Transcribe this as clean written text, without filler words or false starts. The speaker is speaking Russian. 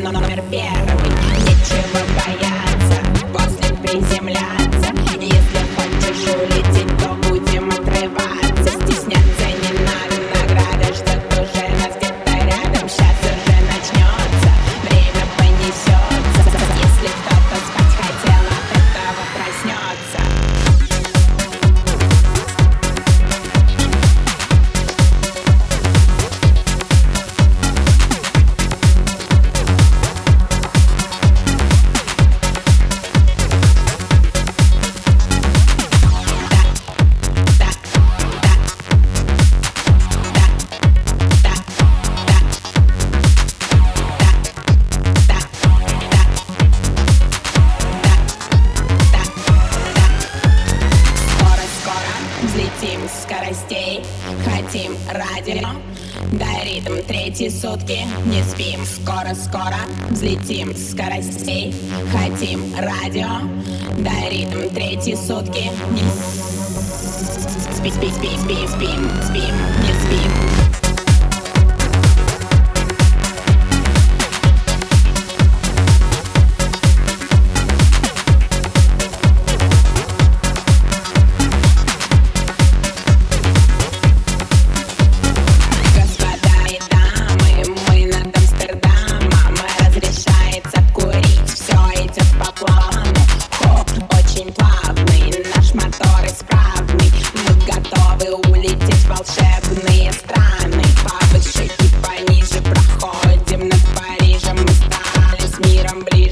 номер первый. Нечего бояться, после приземляться. Если хочешь улететь, то будем отрываться. Стесняться не надо, награда ждет уже нас где-то рядом. Сейчас уже начнется, время понесется. Если кто-то спать хотел, от этого проснется. Взлетим с скоростей, хотим радио. Дай ритм, третьи сутки, не спим. Скоро-скоро взлетим с скоростей, хотим радио. Дай ритм, третьи сутки, не спим, спим, спим, спим, спим, спим, не спим. Наш мотор исправный, мы готовы улететь в волшебные страны. Повыше и пониже проходим над Парижем. Мы стали с миром ближе.